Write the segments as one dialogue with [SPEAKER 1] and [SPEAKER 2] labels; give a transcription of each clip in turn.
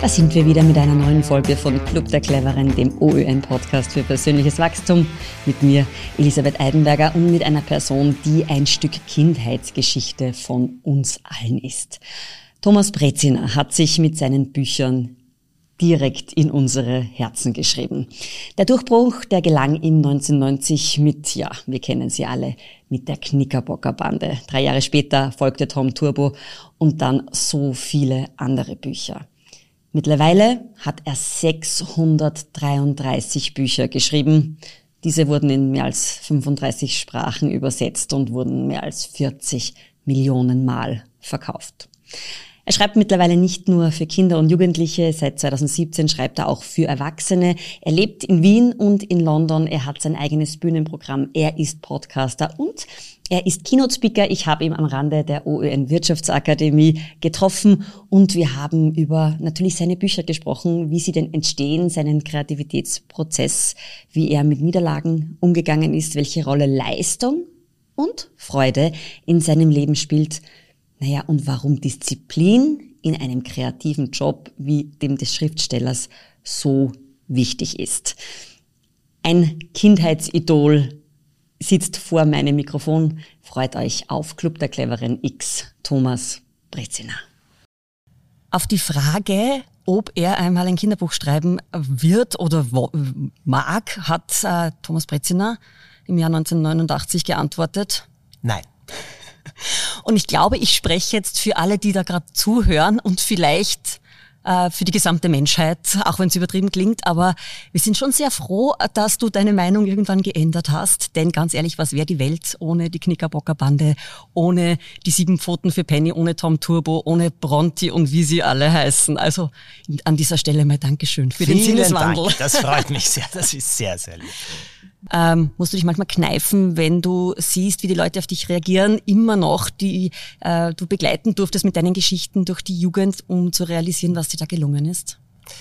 [SPEAKER 1] sind wir wieder mit einer neuen Folge von Club der Cleveren, dem OÖN-Podcast für persönliches Wachstum. Mit mir, Elisabeth Eidenberger, und mit einer Person, die ein Stück Kindheitsgeschichte von uns allen ist. Thomas Brezina hat sich mit seinen Büchern direkt in unsere Herzen geschrieben. Der Durchbruch, der gelang ihm 1990 mit, ja, wir kennen sie alle, mit der Knickerbocker Bande. 3 Jahre später folgte Tom Turbo und dann so viele andere Bücher. Mittlerweile hat er 633 Bücher geschrieben. Diese wurden in mehr als 35 Sprachen übersetzt und wurden mehr als 40 Millionen Mal verkauft. Er schreibt mittlerweile nicht nur für Kinder und Jugendliche, seit 2017 schreibt er auch für Erwachsene. Er lebt in Wien und in London, er hat sein eigenes Bühnenprogramm, er ist Podcaster und er ist Keynote-Speaker. Ich habe ihn am Rande der OÖN Wirtschaftsakademie getroffen und wir haben über natürlich seine Bücher gesprochen, wie sie denn entstehen, seinen Kreativitätsprozess, wie er mit Niederlagen umgegangen ist, welche Rolle Leistung und Freude in seinem Leben spielt. Naja, und warum Disziplin in einem kreativen Job wie dem des Schriftstellers so wichtig ist. Ein Kindheitsidol sitzt vor meinem Mikrofon. Freut euch auf Club der Cleveren X, Thomas Brezina. Auf die Frage, ob er einmal ein Kinderbuch schreiben wird oder mag, hat Thomas Brezina im Jahr 1989 geantwortet:
[SPEAKER 2] Nein.
[SPEAKER 1] Und ich glaube, ich spreche jetzt für alle, die da gerade zuhören und vielleicht für die gesamte Menschheit, auch wenn es übertrieben klingt, aber wir sind schon sehr froh, dass du deine Meinung irgendwann geändert hast, denn ganz ehrlich, was wäre die Welt ohne die Knickerbocker Bande, ohne die 7 Pfoten für Penny, ohne Tom Turbo, ohne Bronti und wie sie alle heißen. Also an dieser Stelle mal Dankeschön für den Sinneswandel.
[SPEAKER 2] Dank. Das freut mich sehr, das ist sehr, sehr lieb.
[SPEAKER 1] Musst du dich manchmal kneifen, wenn du siehst, wie die Leute auf dich reagieren, immer noch, die du begleiten durftest mit deinen Geschichten durch die Jugend, um zu realisieren, was dir da gelungen ist?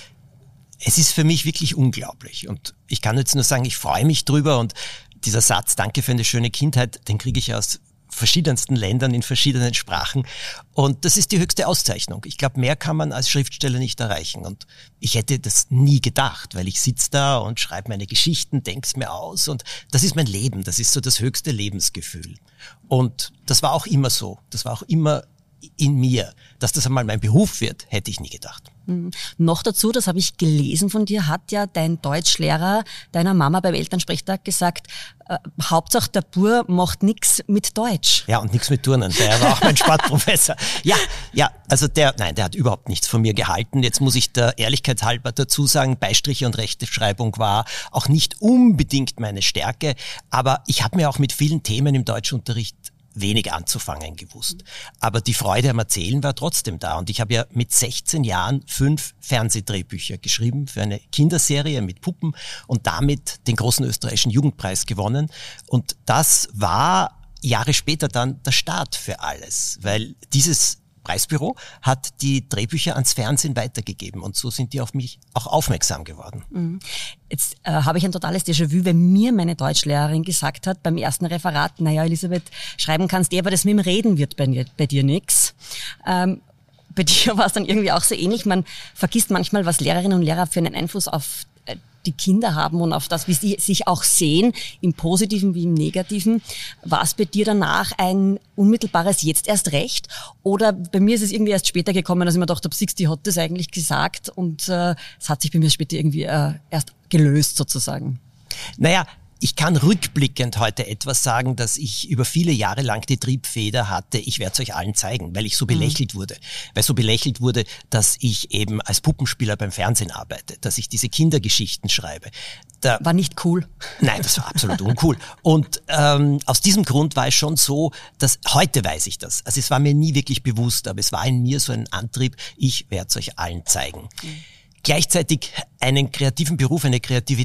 [SPEAKER 2] Es ist für mich wirklich unglaublich und ich kann jetzt nur sagen, ich freue mich drüber, und dieser Satz, danke für eine schöne Kindheit, den kriege ich aus verschiedensten Ländern in verschiedenen Sprachen, und das ist die höchste Auszeichnung. Ich glaube, mehr kann man als Schriftsteller nicht erreichen, und ich hätte das nie gedacht, weil ich sitze da und schreibe meine Geschichten, denke es mir aus, und das ist mein Leben, das ist so das höchste Lebensgefühl, und das war auch immer so, das war auch immer in mir. Dass das einmal mein Beruf wird, hätte ich nie gedacht.
[SPEAKER 1] Noch dazu, das habe ich gelesen von dir, hat ja dein Deutschlehrer deiner Mama beim Elternsprechtag gesagt, Hauptsache der Bur macht nix mit Deutsch.
[SPEAKER 2] Ja, und nix mit Turnen. Der war auch mein Sportprofessor. Ja, also der hat überhaupt nichts von mir gehalten. Jetzt muss ich der Ehrlichkeit halber dazu sagen, Beistriche und Rechtschreibung war auch nicht unbedingt meine Stärke, aber ich habe mir auch mit vielen Themen im Deutschunterricht wenig anzufangen gewusst. Aber die Freude am Erzählen war trotzdem da. Und ich habe ja mit 16 Jahren 5 Fernsehdrehbücher geschrieben für eine Kinderserie mit Puppen und damit den großen österreichischen Jugendpreis gewonnen. Und das war Jahre später dann der Start für alles, weil dieses Preisbüro hat die Drehbücher ans Fernsehen weitergegeben, und so sind die auf mich auch aufmerksam geworden.
[SPEAKER 1] Jetzt habe ich ein totales Déjà-vu, wenn mir meine Deutschlehrerin gesagt hat beim ersten Referat, naja, Elisabeth, schreiben kannst du, aber das mit dem Reden wird bei dir nix. Bei dir war es dann irgendwie auch so ähnlich. Man vergisst manchmal, was Lehrerinnen und Lehrer für einen Einfluss auf die Kinder haben und auf das, wie sie sich auch sehen, im Positiven wie im Negativen. War es bei dir danach ein unmittelbares Jetzt erst recht? Oder bei mir ist es irgendwie erst später gekommen, als ich mir gedacht habe, die hat das eigentlich gesagt, und es hat sich bei mir später irgendwie erst gelöst sozusagen.
[SPEAKER 2] Naja, ich kann rückblickend heute etwas sagen, dass ich über viele Jahre lang die Triebfeder hatte, ich werde es euch allen zeigen, weil ich so belächelt wurde. Weil so belächelt wurde, dass ich eben als Puppenspieler beim Fernsehen arbeite, dass ich diese Kindergeschichten schreibe.
[SPEAKER 1] War nicht cool.
[SPEAKER 2] Nein, das war absolut uncool. Und aus diesem Grund war es schon so, dass, heute weiß ich das, also es war mir nie wirklich bewusst, aber es war in mir so ein Antrieb, ich werde es euch allen zeigen. Gleichzeitig einen kreativen Beruf, eine kreative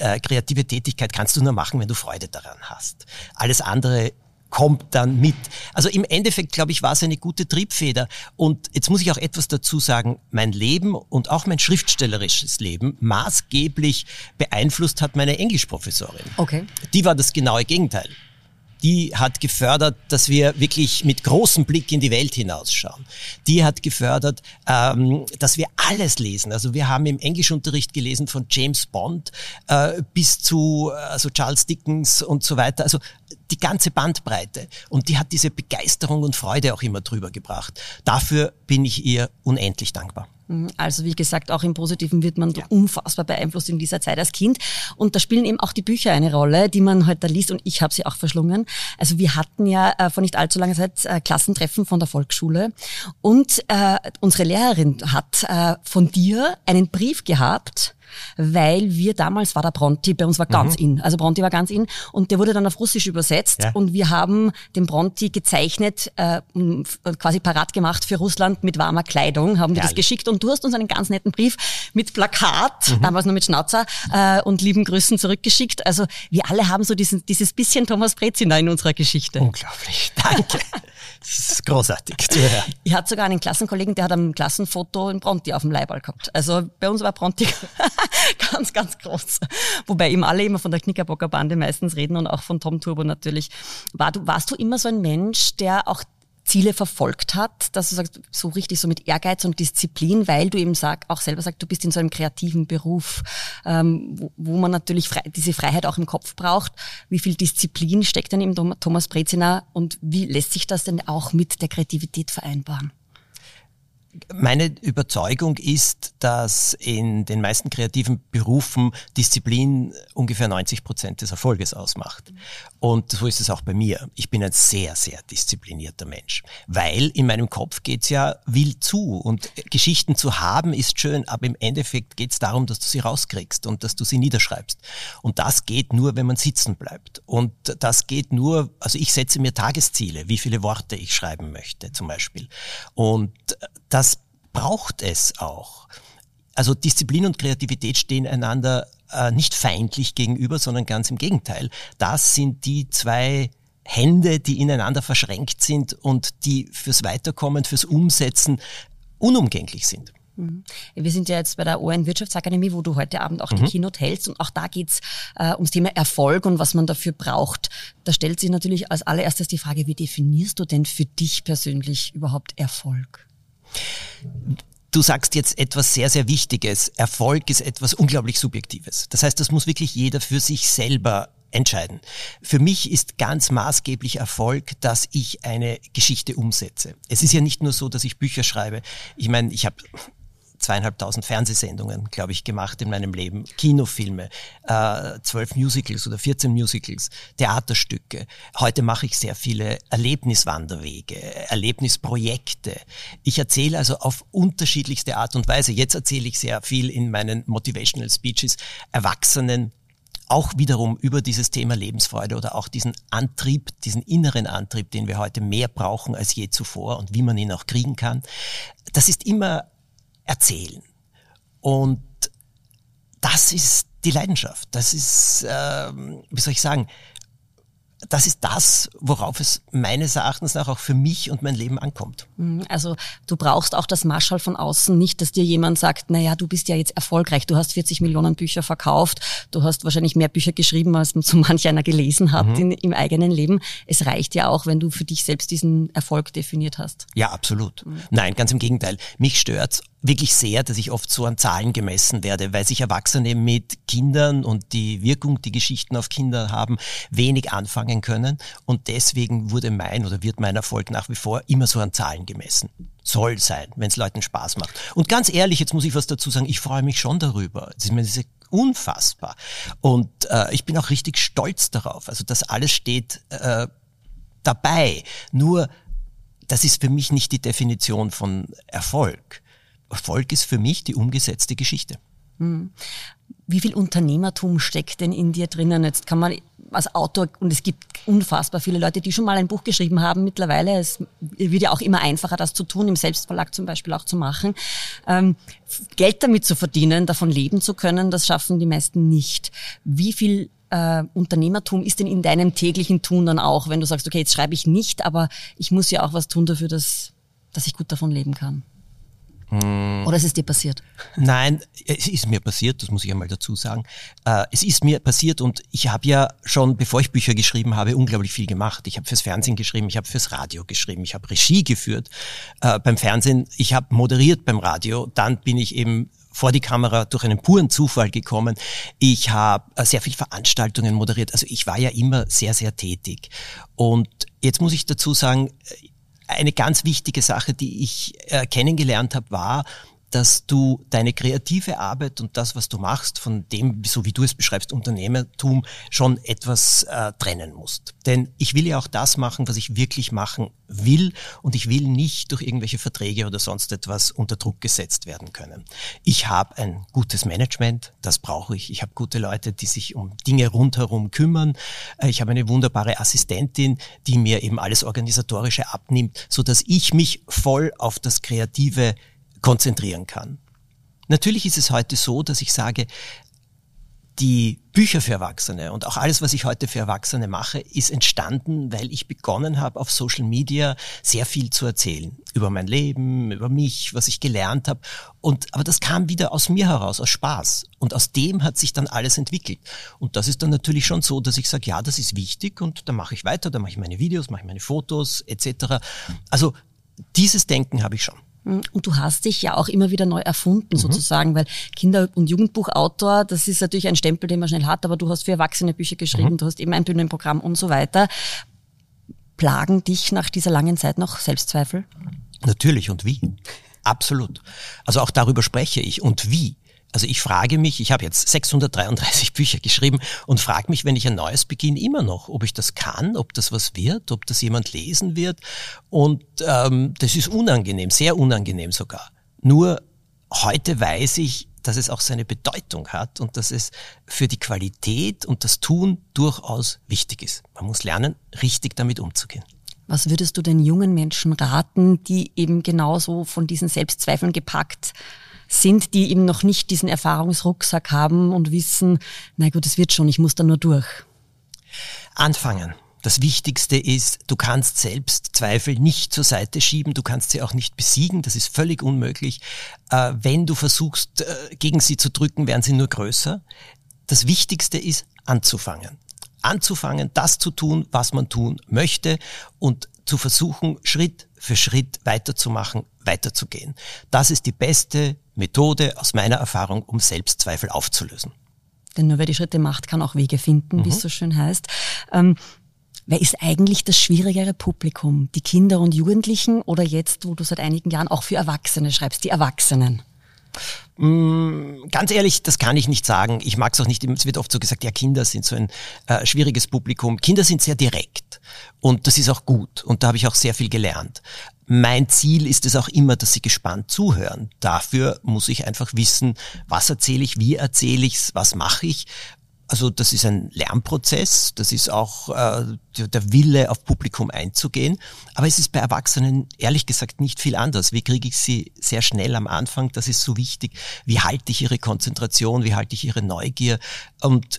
[SPEAKER 2] Tätigkeit kannst du nur machen, wenn du Freude daran hast. Alles andere kommt dann mit. Also im Endeffekt, glaube ich, war es eine gute Triebfeder. Und jetzt muss ich auch etwas dazu sagen, mein Leben und auch mein schriftstellerisches Leben maßgeblich beeinflusst hat meine Englischprofessorin.
[SPEAKER 1] Okay.
[SPEAKER 2] Die war das genaue Gegenteil. Die hat gefördert, dass wir wirklich mit großem Blick in die Welt hinausschauen. Die hat gefördert, dass wir alles lesen. Also wir haben im Englischunterricht gelesen von James Bond bis zu Charles Dickens und so weiter. Also die ganze Bandbreite. Und die hat diese Begeisterung und Freude auch immer drüber gebracht. Dafür bin ich ihr unendlich dankbar.
[SPEAKER 1] Also wie gesagt, auch im Positiven wird man unfassbar beeinflusst in dieser Zeit als Kind. Und da spielen eben auch die Bücher eine Rolle, die man heute liest. Und ich habe sie auch verschlungen. Also wir hatten ja vor nicht allzu langer Zeit Klassentreffen von der Volksschule. Und unsere Lehrerin hat von dir einen Brief gehabt, weil wir damals war der Bronti, bei uns war ganz in. Also Bronti war ganz in und der wurde dann auf Russisch übersetzt und wir haben den Bronti gezeichnet, quasi parat gemacht für Russland mit warmer Kleidung, haben dir das geschickt und du hast uns einen ganz netten Brief mit Plakat, damals nur mit Schnauzer und lieben Grüßen zurückgeschickt. Also wir alle haben so dieses bisschen Thomas Brezina in unserer Geschichte.
[SPEAKER 2] Unglaublich, danke. Das ist großartig zu hören.
[SPEAKER 1] Ich hatte sogar einen Klassenkollegen, der hat am Klassenfoto einen Bronti auf dem Leiberl gehabt. Also bei uns war Bronti ganz, ganz groß. Wobei eben alle immer von der Knickerbocker Bande meistens reden und auch von Tom Turbo natürlich. Warst du immer so ein Mensch, der auch Ziele verfolgt hat, dass du sagst, so richtig so mit Ehrgeiz und Disziplin, weil du eben auch selber sagst, du bist in so einem kreativen Beruf, wo man natürlich diese Freiheit auch im Kopf braucht. Wie viel Disziplin steckt denn im Thomas Brezina und wie lässt sich das denn auch mit der Kreativität vereinbaren?
[SPEAKER 2] Meine Überzeugung ist, dass in den meisten kreativen Berufen Disziplin ungefähr 90% des Erfolges ausmacht. Und so ist es auch bei mir. Ich bin ein sehr, sehr disziplinierter Mensch, weil in meinem Kopf geht's ja wild zu und Geschichten zu haben ist schön, aber im Endeffekt geht's darum, dass du sie rauskriegst und dass du sie niederschreibst. Und das geht nur, wenn man sitzen bleibt. Und das geht nur, also ich setze mir Tagesziele, wie viele Worte ich schreiben möchte zum Beispiel. Und das braucht es auch. Also Disziplin und Kreativität stehen einander nicht feindlich gegenüber, sondern ganz im Gegenteil. Das sind die zwei Hände, die ineinander verschränkt sind und die fürs Weiterkommen, fürs Umsetzen unumgänglich sind.
[SPEAKER 1] Wir sind ja jetzt bei der ORN Wirtschaftsakademie, wo du heute Abend auch die Keynote hältst und auch da geht's ums Thema Erfolg und was man dafür braucht. Da stellt sich natürlich als allererstes die Frage, wie definierst du denn für dich persönlich überhaupt Erfolg?
[SPEAKER 2] Du sagst jetzt etwas sehr, sehr Wichtiges. Erfolg ist etwas unglaublich Subjektives. Das heißt, das muss wirklich jeder für sich selber entscheiden. Für mich ist ganz maßgeblich Erfolg, dass ich eine Geschichte umsetze. Es ist ja nicht nur so, dass ich Bücher schreibe. Ich meine, ich habe 2.500 Fernsehsendungen, glaube ich, gemacht in meinem Leben, Kinofilme, 12 Musicals oder 14 Musicals, Theaterstücke. Heute mache ich sehr viele Erlebniswanderwege, Erlebnisprojekte. Ich erzähle also auf unterschiedlichste Art und Weise. Jetzt erzähle ich sehr viel in meinen Motivational Speeches Erwachsenen, auch wiederum über dieses Thema Lebensfreude oder auch diesen Antrieb, diesen inneren Antrieb, den wir heute mehr brauchen als je zuvor und wie man ihn auch kriegen kann. Das ist immer erzählen. Und das ist die Leidenschaft. Das ist, wie soll ich sagen, das ist das, worauf es meines Erachtens nach auch für mich und mein Leben ankommt.
[SPEAKER 1] Also du brauchst auch das Marschall von außen, nicht, dass dir jemand sagt, naja, du bist ja jetzt erfolgreich, du hast 40 Millionen Bücher verkauft, du hast wahrscheinlich mehr Bücher geschrieben, als so manch einer gelesen hat im eigenen Leben. Es reicht ja auch, wenn du für dich selbst diesen Erfolg definiert hast.
[SPEAKER 2] Ja, absolut. Nein, ganz im Gegenteil. Mich stört's wirklich sehr, dass ich oft so an Zahlen gemessen werde, weil sich Erwachsene mit Kindern und die Wirkung, die Geschichten auf Kinder haben, wenig anfangen können. Und deswegen wird mein Erfolg nach wie vor immer so an Zahlen gemessen. Soll sein, wenn es Leuten Spaß macht. Und ganz ehrlich, jetzt muss ich was dazu sagen, ich freue mich schon darüber. Das ist unfassbar. Und ich bin auch richtig stolz darauf. Also das alles steht dabei. Nur, das ist für mich nicht die Definition von Erfolg. Erfolg ist für mich die umgesetzte Geschichte.
[SPEAKER 1] Wie viel Unternehmertum steckt denn in dir drinnen? Jetzt kann man als Autor, und es gibt unfassbar viele Leute, die schon mal ein Buch geschrieben haben mittlerweile, es wird ja auch immer einfacher, das zu tun, im Selbstverlag zum Beispiel auch zu machen. Geld damit zu verdienen, davon leben zu können, das schaffen die meisten nicht. Wie viel Unternehmertum ist denn in deinem täglichen Tun dann auch, wenn du sagst, okay, jetzt schreibe ich nicht, aber ich muss ja auch was tun dafür, dass ich gut davon leben kann? Oder ist es dir passiert?
[SPEAKER 2] Nein, es ist mir passiert, das muss ich einmal dazu sagen. Es ist mir passiert und ich habe ja schon, bevor ich Bücher geschrieben habe, unglaublich viel gemacht. Ich habe fürs Fernsehen geschrieben, ich habe fürs Radio geschrieben, ich habe Regie geführt beim Fernsehen, ich habe moderiert beim Radio, dann bin ich eben vor die Kamera durch einen puren Zufall gekommen. Ich habe sehr viele Veranstaltungen moderiert, also ich war ja immer sehr, sehr tätig. Und jetzt muss ich dazu sagen, eine ganz wichtige Sache, die ich kennengelernt habe, war, dass du deine kreative Arbeit und das, was du machst, von dem, so wie du es beschreibst, Unternehmertum, schon etwas trennen musst. Denn ich will ja auch das machen, was ich wirklich machen will und ich will nicht durch irgendwelche Verträge oder sonst etwas unter Druck gesetzt werden können. Ich habe ein gutes Management, das brauche ich. Ich habe gute Leute, die sich um Dinge rundherum kümmern. Ich habe eine wunderbare Assistentin, die mir eben alles Organisatorische abnimmt, so dass ich mich voll auf das Kreative konzentrieren kann. Natürlich ist es heute so, dass ich sage, die Bücher für Erwachsene und auch alles, was ich heute für Erwachsene mache, ist entstanden, weil ich begonnen habe, auf Social Media sehr viel zu erzählen. Über mein Leben, über mich, was ich gelernt habe. Aber das kam wieder aus mir heraus, aus Spaß. Und aus dem hat sich dann alles entwickelt. Und das ist dann natürlich schon so, dass ich sage, ja, das ist wichtig und da mache ich weiter, da mache ich meine Videos, mache ich meine Fotos etc. Also dieses Denken habe ich schon.
[SPEAKER 1] Und du hast dich ja auch immer wieder neu erfunden sozusagen, weil Kinder- und Jugendbuchautor, das ist natürlich ein Stempel, den man schnell hat, aber du hast für Erwachsene Bücher geschrieben, du hast eben ein Bühnenprogramm und so weiter. Plagen dich nach dieser langen Zeit noch Selbstzweifel?
[SPEAKER 2] Natürlich, und wie? Absolut. Also auch darüber spreche ich. Und wie? Also ich frage mich, ich habe jetzt 633 Bücher geschrieben und frage mich, wenn ich ein neues beginne, immer noch, ob ich das kann, ob das was wird, ob das jemand lesen wird. Und das ist unangenehm, sehr unangenehm sogar. Nur heute weiß ich, dass es auch seine Bedeutung hat und dass es für die Qualität und das Tun durchaus wichtig ist. Man muss lernen, richtig damit umzugehen.
[SPEAKER 1] Was würdest du den jungen Menschen raten, die eben genauso von diesen Selbstzweifeln gepackt sind, die eben noch nicht diesen Erfahrungsrucksack haben und wissen, na gut, es wird schon, ich muss da nur durch?
[SPEAKER 2] Anfangen. Das Wichtigste ist, du kannst selbst Zweifel nicht zur Seite schieben, du kannst sie auch nicht besiegen, das ist völlig unmöglich. Wenn du versuchst, gegen sie zu drücken, werden sie nur größer. Das Wichtigste ist, anzufangen. Anzufangen, das zu tun, was man tun möchte und zu versuchen, Schritt für Schritt weiterzumachen, weiterzugehen. Das ist die beste Methode aus meiner Erfahrung, um Selbstzweifel aufzulösen.
[SPEAKER 1] Denn nur wer die Schritte macht, kann auch Wege finden, wie es so schön heißt. Wer ist eigentlich das schwierigere Publikum? Die Kinder und Jugendlichen oder jetzt, wo du seit einigen Jahren auch für Erwachsene schreibst, die Erwachsenen?
[SPEAKER 2] Ganz ehrlich, das kann ich nicht sagen. Ich mag es auch nicht. Es wird oft so gesagt, ja, Kinder sind so ein schwieriges Publikum. Kinder sind sehr direkt und das ist auch gut und da habe ich auch sehr viel gelernt. Mein Ziel ist es auch immer, dass sie gespannt zuhören. Dafür muss ich einfach wissen, was erzähle ich, wie erzähle ich es, was mache ich. Also das ist ein Lernprozess, das ist auch der Wille, auf Publikum einzugehen. Aber es ist bei Erwachsenen ehrlich gesagt nicht viel anders. Wie kriege ich sie sehr schnell am Anfang? Das ist so wichtig. Wie halte ich ihre Konzentration? Wie halte ich ihre Neugier? Und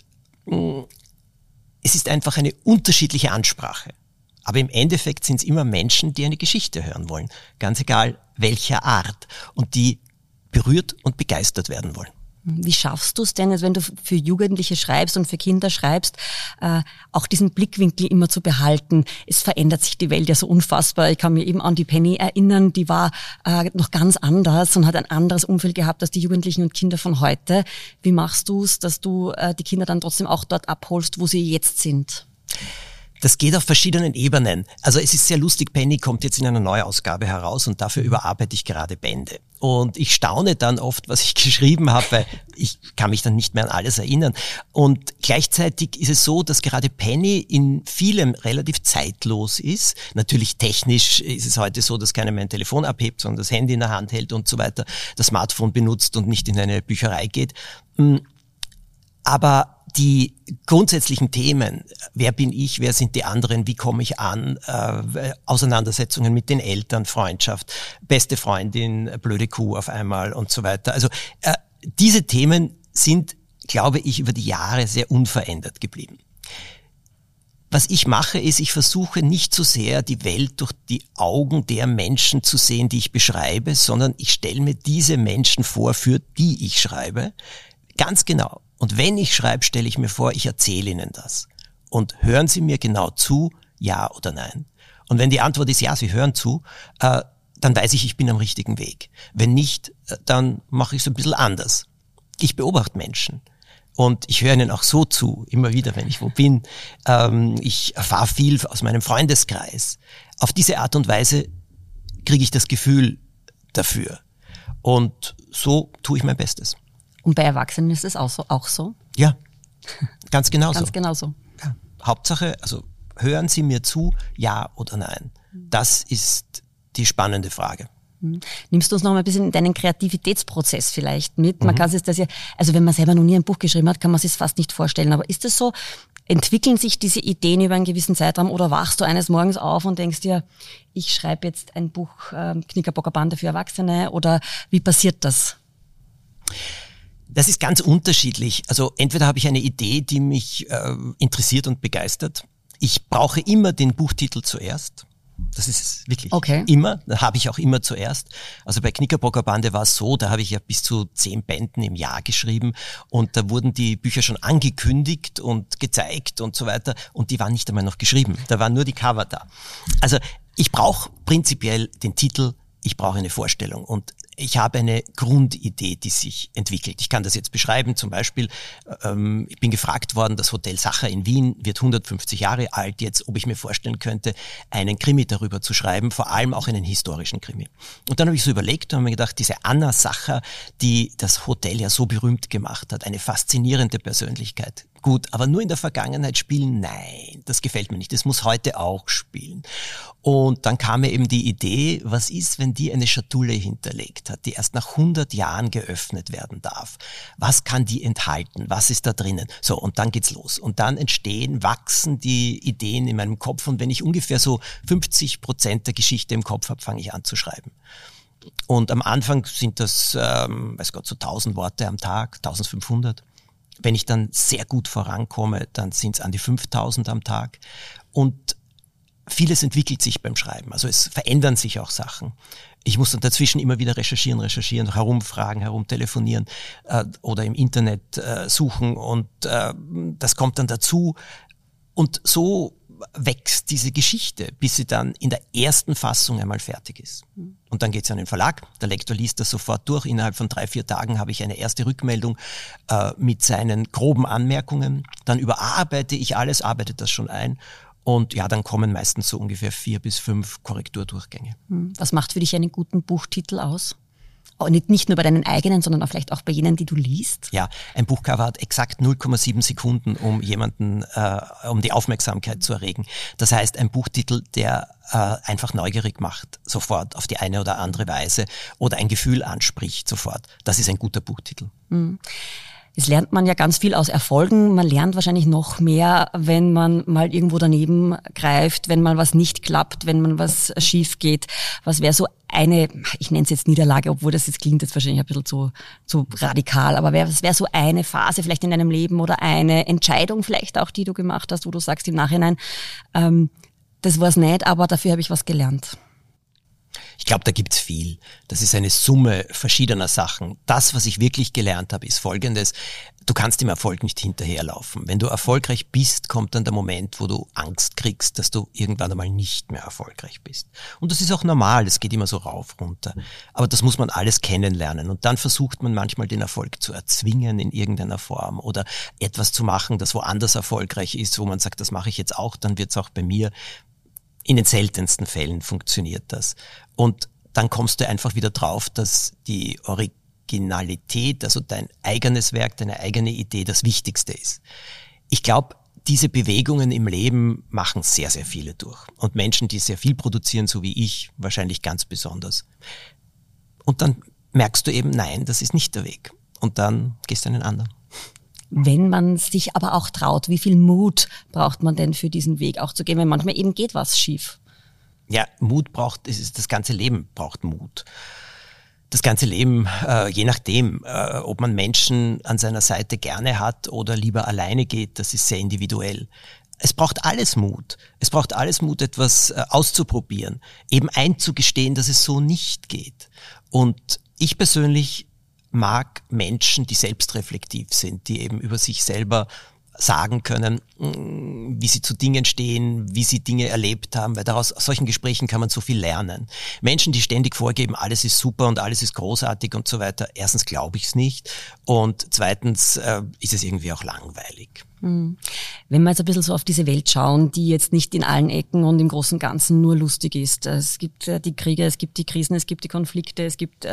[SPEAKER 2] es ist einfach eine unterschiedliche Ansprache. Aber im Endeffekt sind es immer Menschen, die eine Geschichte hören wollen. Ganz egal welcher Art. Und die berührt und begeistert werden wollen.
[SPEAKER 1] Wie schaffst du es denn, wenn du für Jugendliche schreibst und für Kinder schreibst, auch diesen Blickwinkel immer zu behalten? Es verändert sich die Welt ja so unfassbar. Ich kann mir eben an die Penny erinnern, die war noch ganz anders und hat ein anderes Umfeld gehabt als die Jugendlichen und Kinder von heute. Wie machst du es, dass du die Kinder dann trotzdem auch dort abholst, wo sie jetzt sind?
[SPEAKER 2] Das geht auf verschiedenen Ebenen. Also es ist sehr lustig, Penny kommt jetzt in einer Neuausgabe heraus und dafür überarbeite ich gerade Bände. Und ich staune dann oft, was ich geschrieben habe, weil ich kann mich dann nicht mehr an alles erinnern. Und gleichzeitig ist es so, dass gerade Penny in vielem relativ zeitlos ist. Natürlich technisch ist es heute so, dass keiner mehr ein Telefon abhebt, sondern das Handy in der Hand hält und so weiter, das Smartphone benutzt und nicht in eine Bücherei geht. Aber die grundsätzlichen Themen, wer bin ich, wer sind die anderen, wie komme ich an, Auseinandersetzungen mit den Eltern, Freundschaft, beste Freundin, blöde Kuh auf einmal und so weiter. Also diese Themen sind, glaube ich, über die Jahre sehr unverändert geblieben. Was ich mache, ist, ich versuche nicht so sehr die Welt durch die Augen der Menschen zu sehen, die ich beschreibe, sondern ich stelle mir diese Menschen vor, für die ich schreibe. Ganz genau. Und wenn ich schreibe, stelle ich mir vor, ich erzähle Ihnen das. Und hören Sie mir genau zu, ja oder nein? Und wenn die Antwort ist ja, Sie hören zu, dann weiß ich, ich bin am richtigen Weg. Wenn nicht, dann mache ich es ein bisschen anders. Ich beobachte Menschen. Und ich höre ihnen auch so zu, immer wieder, wenn ich wo bin. Ich erfahre viel aus meinem Freundeskreis. Auf diese Art und Weise kriege ich das Gefühl dafür. Und so tue ich mein Bestes.
[SPEAKER 1] Und bei Erwachsenen ist es auch so?
[SPEAKER 2] Ja, ganz genauso.
[SPEAKER 1] Ganz genauso.
[SPEAKER 2] Ja. Hauptsache, also hören Sie mir zu, ja oder nein? Das ist die spannende Frage.
[SPEAKER 1] Nimmst du uns noch mal ein bisschen in deinen Kreativitätsprozess vielleicht mit? Man kann sich das ja, also wenn man selber noch nie ein Buch geschrieben hat, kann man sich es fast nicht vorstellen. Aber ist es so, entwickeln sich diese Ideen über einen gewissen Zeitraum oder wachst du eines Morgens auf und denkst dir, ich schreibe jetzt ein Buch Knickerbocker Bande für Erwachsene oder wie passiert das?
[SPEAKER 2] Das ist ganz unterschiedlich. Also entweder habe ich eine Idee, die mich interessiert und begeistert. Ich brauche immer den Buchtitel zuerst. Das ist wirklich immer, habe ich auch immer zuerst. Also bei Knickerbocker Bande war es so, da habe ich ja bis zu 10 Bänden im Jahr geschrieben und da wurden die Bücher schon angekündigt und gezeigt und so weiter und die waren nicht einmal noch geschrieben. Da waren nur die Cover da. Also ich brauche prinzipiell den Titel, ich brauche eine Vorstellung und ich habe eine Grundidee, die sich entwickelt. Ich kann das jetzt beschreiben, zum Beispiel, ich bin gefragt worden, das Hotel Sacher in Wien wird 150 Jahre alt jetzt, ob ich mir vorstellen könnte, einen Krimi darüber zu schreiben, vor allem auch einen historischen Krimi. Und dann habe ich so überlegt und habe mir gedacht, diese Anna Sacher, die das Hotel ja so berühmt gemacht hat, eine faszinierende Persönlichkeit. Gut, aber nur in der Vergangenheit spielen, nein, das gefällt mir nicht, das muss heute auch spielen. Und dann kam mir eben die Idee, was ist, wenn die eine Schatulle hinterlegt hat, die erst nach 100 Jahren geöffnet werden darf? Was kann die enthalten? Was ist da drinnen? So, und dann geht's los. Und dann wachsen die Ideen in meinem Kopf und wenn ich ungefähr so 50% der Geschichte im Kopf habe, fange ich an zu schreiben. Und am Anfang sind das, weiß Gott, so 1000 Worte am Tag, 1500. Wenn ich dann sehr gut vorankomme, dann sind es an die 5000 am Tag. Und vieles entwickelt sich beim Schreiben. Also es verändern sich auch Sachen. Ich muss dann dazwischen immer wieder recherchieren, herumfragen, herumtelefonieren oder im Internet suchen. Und das kommt dann dazu. Und so wächst diese Geschichte, bis sie dann in der ersten Fassung einmal fertig ist. Und dann geht es an den Verlag, der Lektor liest das sofort durch. Innerhalb von 3-4 Tagen habe ich eine erste Rückmeldung mit seinen groben Anmerkungen. Dann überarbeite ich alles, arbeite das schon ein. Und ja, dann kommen meistens so ungefähr 4 bis 5 Korrekturdurchgänge.
[SPEAKER 1] Was macht für dich einen guten Buchtitel aus? Nicht nur bei deinen eigenen, sondern auch vielleicht auch bei jenen, die du liest?
[SPEAKER 2] Ja, ein Buchcover hat exakt 0,7 Sekunden, um jemanden, um die Aufmerksamkeit zu erregen. Das heißt, ein Buchtitel, der einfach neugierig macht, sofort auf die eine oder andere Weise oder ein Gefühl anspricht sofort. Das ist ein guter Buchtitel.
[SPEAKER 1] Jetzt lernt man ja ganz viel aus Erfolgen. Man lernt wahrscheinlich noch mehr, wenn man mal irgendwo daneben greift, wenn mal was nicht klappt, wenn man was schief geht. Was wäre so eine, ich nenne es jetzt Niederlage, obwohl das jetzt klingt jetzt wahrscheinlich ein bisschen zu radikal, aber was wäre so eine Phase vielleicht in deinem Leben oder eine Entscheidung vielleicht auch, die du gemacht hast, wo du sagst im Nachhinein, das war's nicht, aber dafür habe ich was gelernt?
[SPEAKER 2] Ich glaube, da gibt's viel. Das ist eine Summe verschiedener Sachen. Das, was ich wirklich gelernt habe, ist Folgendes. Du kannst dem Erfolg nicht hinterherlaufen. Wenn du erfolgreich bist, kommt dann der Moment, wo du Angst kriegst, dass du irgendwann einmal nicht mehr erfolgreich bist. Und das ist auch normal, es geht immer so rauf, runter. Aber das muss man alles kennenlernen. Und dann versucht man manchmal den Erfolg zu erzwingen in irgendeiner Form oder etwas zu machen, das woanders erfolgreich ist, wo man sagt, das mache ich jetzt auch, dann wird's auch bei mir. In den seltensten Fällen funktioniert das. Und dann kommst du einfach wieder drauf, dass die Originalität, also dein eigenes Werk, deine eigene Idee das Wichtigste ist. Ich glaube, diese Bewegungen im Leben machen sehr, sehr viele durch. Und Menschen, die sehr viel produzieren, so wie ich, wahrscheinlich ganz besonders. Und dann merkst du eben, nein, das ist nicht der Weg. Und dann gehst du einen anderen.
[SPEAKER 1] Wenn man sich aber auch traut, wie viel Mut braucht man denn für diesen Weg auch zu gehen, wenn manchmal eben geht was schief? Ja,
[SPEAKER 2] das ganze Leben braucht Mut. Das ganze Leben, je nachdem, ob man Menschen an seiner Seite gerne hat oder lieber alleine geht, das ist sehr individuell. es braucht alles Mut. Es braucht alles Mut, etwas auszuprobieren, eben einzugestehen, dass es so nicht geht. Und ich persönlich mag Menschen, die selbstreflektiv sind, die eben über sich selber sagen können, wie sie zu Dingen stehen, wie sie Dinge erlebt haben, weil aus solchen Gesprächen kann man so viel lernen. Menschen, die ständig vorgeben, alles ist super und alles ist großartig und so weiter, erstens glaube ich es nicht und zweitens ist es irgendwie auch langweilig.
[SPEAKER 1] Wenn wir jetzt ein bisschen so auf diese Welt schauen, die jetzt nicht in allen Ecken und im Großen und Ganzen nur lustig ist. Es gibt die Kriege, es gibt die Krisen, es gibt die Konflikte, es gibt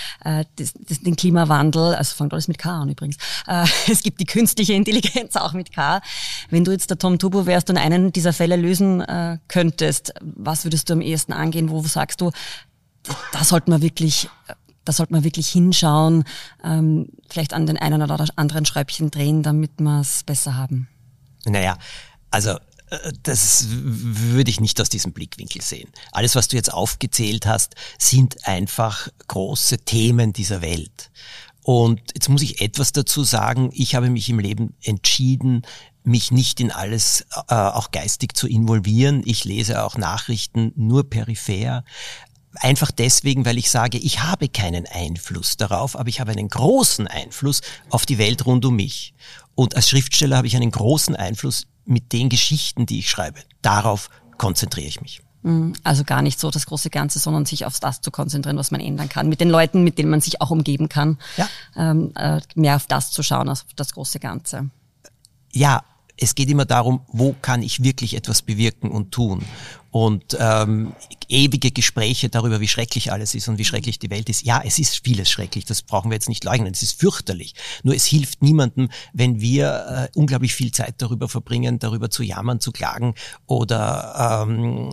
[SPEAKER 1] den Klimawandel, also fängt alles mit K an übrigens. Es gibt die künstliche Intelligenz auch mit K. Wenn du jetzt der Tom Turbo wärst und einen dieser Fälle lösen könntest, was würdest du am ehesten angehen? Wo sagst du, da sollte man wirklich hinschauen, vielleicht an den einen oder anderen Schräubchen drehen, damit wir es besser haben?
[SPEAKER 2] Naja, also das würde ich nicht aus diesem Blickwinkel sehen. Alles, was du jetzt aufgezählt hast, sind einfach große Themen dieser Welt. Und jetzt muss ich etwas dazu sagen. Ich habe mich im Leben entschieden, mich nicht in alles auch geistig zu involvieren. Ich lese auch Nachrichten nur peripher. Einfach deswegen, weil ich sage, ich habe keinen Einfluss darauf, aber ich habe einen großen Einfluss auf die Welt rund um mich. Und als Schriftsteller habe ich einen großen Einfluss mit den Geschichten, die ich schreibe. Darauf konzentriere ich mich.
[SPEAKER 1] Also gar nicht so das große Ganze, sondern sich auf das zu konzentrieren, was man ändern kann. Mit den Leuten, mit denen man sich auch umgeben kann. Ja. Mehr auf das zu schauen, als auf das große Ganze.
[SPEAKER 2] Ja, es geht immer darum, wo kann ich wirklich etwas bewirken und tun. Und ewige Gespräche darüber, wie schrecklich alles ist und wie schrecklich die Welt ist. Ja, es ist vieles schrecklich, das brauchen wir jetzt nicht leugnen. Es ist fürchterlich. Nur es hilft niemandem, wenn wir unglaublich viel Zeit darüber verbringen, darüber zu jammern, zu klagen oder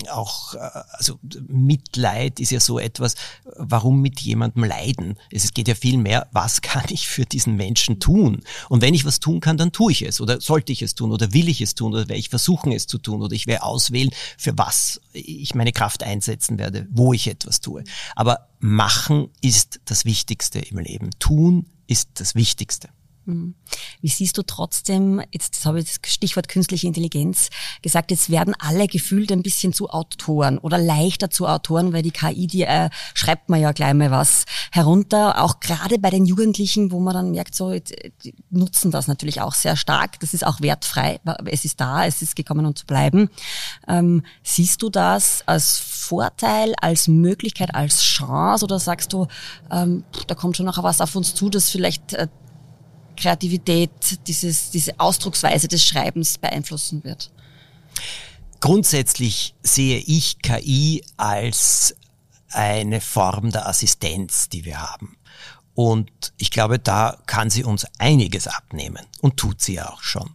[SPEAKER 2] also Mitleid ist ja so etwas, warum mit jemandem leiden? Es geht ja viel mehr, was kann ich für diesen Menschen tun? Und wenn ich was tun kann, dann tue ich es oder sollte ich es tun oder will ich es tun oder werde ich versuchen es zu tun oder ich werde auswählen, für was ich meine Kraft einsetzen werde, wo ich etwas tue. Aber machen ist das Wichtigste im Leben. Tun ist das Wichtigste.
[SPEAKER 1] Wie siehst du trotzdem, jetzt habe ich das Stichwort künstliche Intelligenz gesagt, jetzt werden alle gefühlt ein bisschen zu Autoren oder leichter zu Autoren, weil die KI, die schreibt man ja gleich mal was herunter, auch gerade bei den Jugendlichen, wo man dann merkt, so, die nutzen das natürlich auch sehr stark, das ist auch wertfrei, es ist da, es ist gekommen, um zu bleiben. Siehst du das als Vorteil, als Möglichkeit, als Chance oder sagst du, da kommt schon noch was auf uns zu, das vielleicht Kreativität, diese Ausdrucksweise des Schreibens beeinflussen wird?
[SPEAKER 2] Grundsätzlich sehe ich KI als eine Form der Assistenz, die wir haben. Und ich glaube, da kann sie uns einiges abnehmen und tut sie ja auch schon.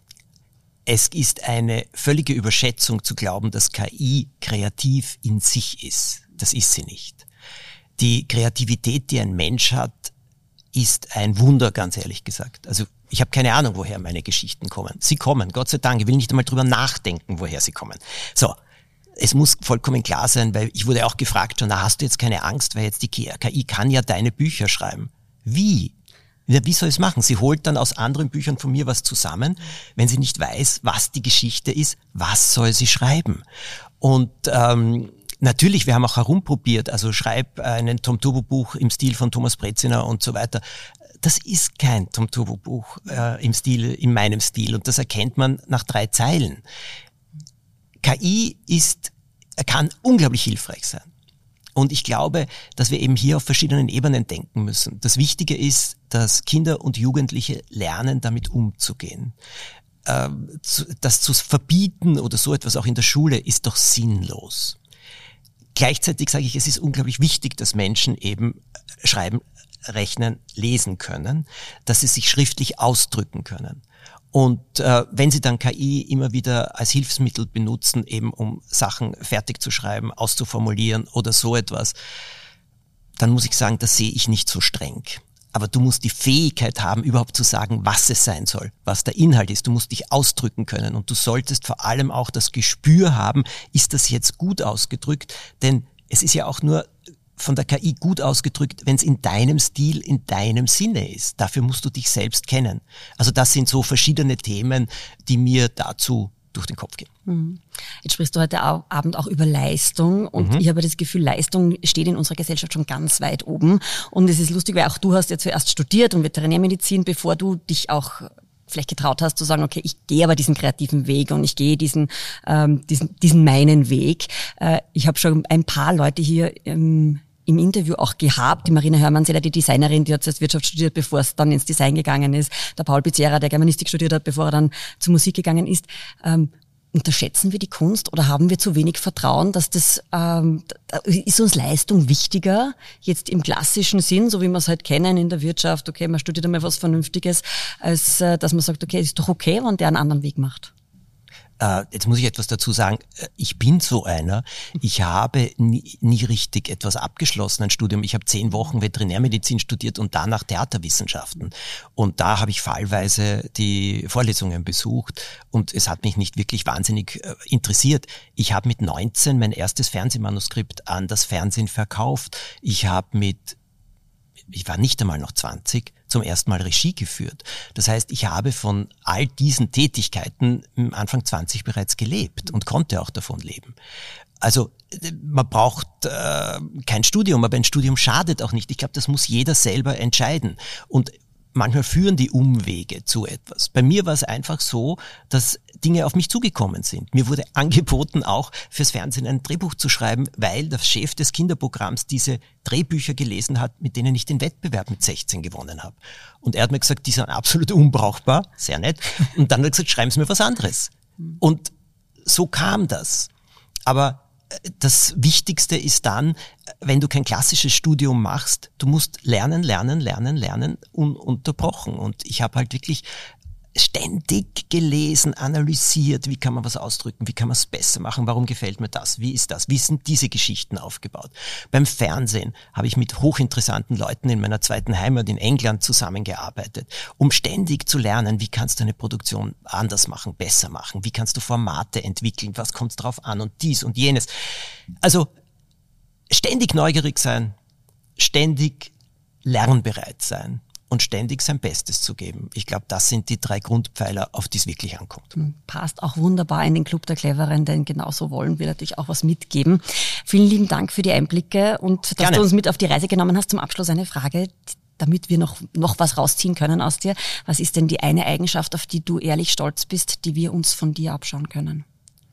[SPEAKER 2] Es ist eine völlige Überschätzung zu glauben, dass KI kreativ in sich ist. Das ist sie nicht. Die Kreativität, die ein Mensch hat, ist ein Wunder, ganz ehrlich gesagt. Also ich habe keine Ahnung, woher meine Geschichten kommen. Sie kommen, Gott sei Dank. Ich will nicht einmal drüber nachdenken, woher sie kommen. So, es muss vollkommen klar sein, weil ich wurde auch gefragt schon, hast du jetzt keine Angst, weil jetzt die KI kann ja deine Bücher schreiben. Wie? Wie soll es machen? Sie holt dann aus anderen Büchern von mir was zusammen. Wenn sie nicht weiß, was die Geschichte ist, was soll sie schreiben? Und natürlich, wir haben auch herumprobiert, also schreib ein Tom Turbo Buch im Stil von Thomas Breziner und so weiter. Das ist kein Tom Turbo Buch in meinem Stil und das erkennt man nach 3 Zeilen. KI kann unglaublich hilfreich sein. Und ich glaube, dass wir eben hier auf verschiedenen Ebenen denken müssen. Das Wichtige ist, dass Kinder und Jugendliche lernen, damit umzugehen. Das zu verbieten oder so etwas auch in der Schule ist doch sinnlos. Gleichzeitig sage ich, es ist unglaublich wichtig, dass Menschen eben schreiben, rechnen, lesen können, dass sie sich schriftlich ausdrücken können. Und wenn sie dann KI immer wieder als Hilfsmittel benutzen, eben um Sachen fertig zu schreiben, auszuformulieren oder so etwas, dann muss ich sagen, das sehe ich nicht so streng. Aber du musst die Fähigkeit haben, überhaupt zu sagen, was es sein soll, was der Inhalt ist. Du musst dich ausdrücken können und du solltest vor allem auch das Gespür haben, ist das jetzt gut ausgedrückt? Denn es ist ja auch nur von der KI gut ausgedrückt, wenn es in deinem Stil, in deinem Sinne ist. Dafür musst du dich selbst kennen. Also das sind so verschiedene Themen, die mir dazu durch den Kopf gehen.
[SPEAKER 1] Jetzt sprichst du heute Abend auch über Leistung und ich habe das Gefühl, Leistung steht in unserer Gesellschaft schon ganz weit oben. Und es ist lustig, weil auch du hast ja zuerst studiert und Veterinärmedizin, bevor du dich auch vielleicht getraut hast zu sagen, okay, ich gehe aber diesen kreativen Weg und ich gehe diesen meinen Weg. Ich habe schon ein paar Leute hier im Interview auch gehabt. Die Marina Hörmann-Seller, die Designerin, die hat zuerst Wirtschaft studiert, bevor es dann ins Design gegangen ist. Der Paul Pizzerra, der Germanistik studiert hat, bevor er dann zur Musik gegangen ist. Unterschätzen wir die Kunst oder haben wir zu wenig Vertrauen, dass ist uns Leistung wichtiger, jetzt im klassischen Sinn, so wie wir es halt kennen in der Wirtschaft, okay, man studiert einmal was Vernünftiges, als dass man sagt, okay, ist doch okay, wenn der einen anderen Weg macht.
[SPEAKER 2] Jetzt muss ich etwas dazu sagen. Ich bin so einer. Ich habe nie richtig etwas abgeschlossen, ein Studium. Ich habe 10 Wochen Veterinärmedizin studiert und danach Theaterwissenschaften. Und da habe ich fallweise die Vorlesungen besucht und es hat mich nicht wirklich wahnsinnig interessiert. Ich habe mit 19 mein erstes Fernsehmanuskript an das Fernsehen verkauft. Ich war nicht einmal noch 20, zum ersten Mal Regie geführt. Das heißt, ich habe von all diesen Tätigkeiten Anfang 20 bereits gelebt und konnte auch davon leben. Also man braucht kein Studium, aber ein Studium schadet auch nicht. Ich glaube, das muss jeder selber entscheiden. Und manchmal führen die Umwege zu etwas. Bei mir war es einfach so, dass Dinge auf mich zugekommen sind. Mir wurde angeboten, auch fürs Fernsehen ein Drehbuch zu schreiben, weil der Chef des Kinderprogramms diese Drehbücher gelesen hat, mit denen ich den Wettbewerb mit 16 gewonnen habe. Und er hat mir gesagt, die sind absolut unbrauchbar, sehr nett. Und dann hat er gesagt, schreiben Sie mir was anderes. Und so kam das. Aber das Wichtigste ist dann, wenn du kein klassisches Studium machst, du musst lernen, ununterbrochen. Und ich habe halt wirklich ständig gelesen, analysiert, wie kann man was ausdrücken, wie kann man es besser machen, warum gefällt mir das, wie ist das, wie sind diese Geschichten aufgebaut. Beim Fernsehen habe ich mit hochinteressanten Leuten in meiner zweiten Heimat in England zusammengearbeitet, um ständig zu lernen, wie kannst du eine Produktion anders machen, besser machen, wie kannst du Formate entwickeln, was kommt drauf an und dies und jenes. Also ständig neugierig sein, ständig lernbereit sein und ständig sein Bestes zu geben. Ich glaube, das sind die 3 Grundpfeiler, auf die es wirklich ankommt.
[SPEAKER 1] Passt auch wunderbar in den Club der Cleveren, denn genauso wollen wir natürlich auch was mitgeben. Vielen lieben Dank für die Einblicke und dass
[SPEAKER 2] Gerne.
[SPEAKER 1] du uns mit auf die Reise genommen hast. Zum Abschluss eine Frage, damit wir noch was rausziehen können aus dir. Was ist denn die eine Eigenschaft, auf die du ehrlich stolz bist, die wir uns von dir abschauen können?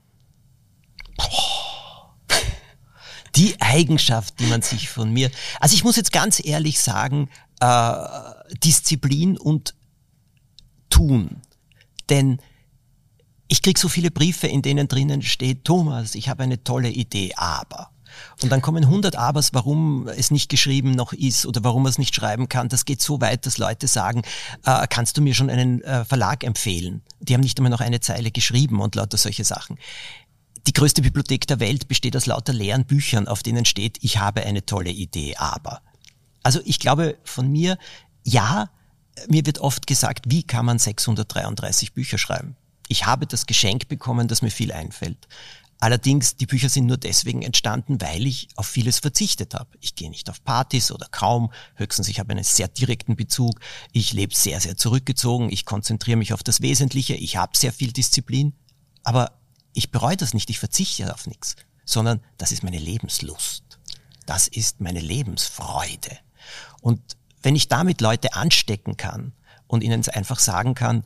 [SPEAKER 2] Die Eigenschaft, die man sich von mir... Also ich muss jetzt ganz ehrlich sagen, Disziplin und Tun. Denn ich krieg so viele Briefe, in denen drinnen steht, Thomas, ich habe eine tolle Idee, aber... Und dann kommen 100 Abers, warum es nicht geschrieben noch ist oder warum man es nicht schreiben kann. Das geht so weit, dass Leute sagen, kannst du mir schon einen Verlag empfehlen? Die haben nicht einmal noch eine Zeile geschrieben und lauter solche Sachen. Die größte Bibliothek der Welt besteht aus lauter leeren Büchern, auf denen steht, ich habe eine tolle Idee, aber. Also ich glaube von mir, ja, mir wird oft gesagt, wie kann man 633 Bücher schreiben? Ich habe das Geschenk bekommen, dass mir viel einfällt. Allerdings, die Bücher sind nur deswegen entstanden, weil ich auf vieles verzichtet habe. Ich gehe nicht auf Partys oder kaum, höchstens ich habe einen sehr direkten Bezug. Ich lebe sehr, sehr zurückgezogen, ich konzentriere mich auf das Wesentliche, ich habe sehr viel Disziplin, aber ich bereue das nicht, ich verzichte auf nichts, sondern das ist meine Lebenslust. Das ist meine Lebensfreude. Und wenn ich damit Leute anstecken kann und ihnen einfach sagen kann,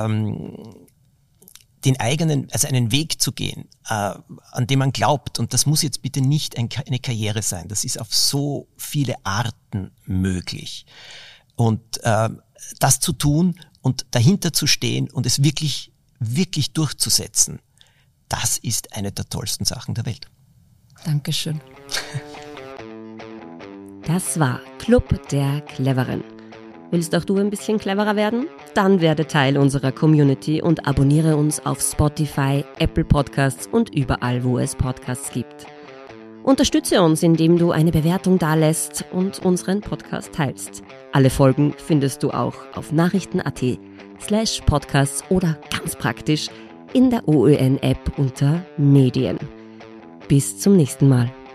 [SPEAKER 2] den eigenen, also einen Weg zu gehen, an dem man glaubt, und das muss jetzt bitte nicht eine Karriere sein, das ist auf so viele Arten möglich. Und das zu tun und dahinter zu stehen und es wirklich, wirklich durchzusetzen, das ist eine der tollsten Sachen der Welt.
[SPEAKER 1] Dankeschön.
[SPEAKER 3] Das war Club der Cleveren. Willst auch du ein bisschen cleverer werden? Dann werde Teil unserer Community und abonniere uns auf Spotify, Apple Podcasts und überall, wo es Podcasts gibt. Unterstütze uns, indem du eine Bewertung dalässt und unseren Podcast teilst. Alle Folgen findest du auch auf nachrichten.at/podcasts oder ganz praktisch in der OÖN-App unter Medien. Bis zum nächsten Mal.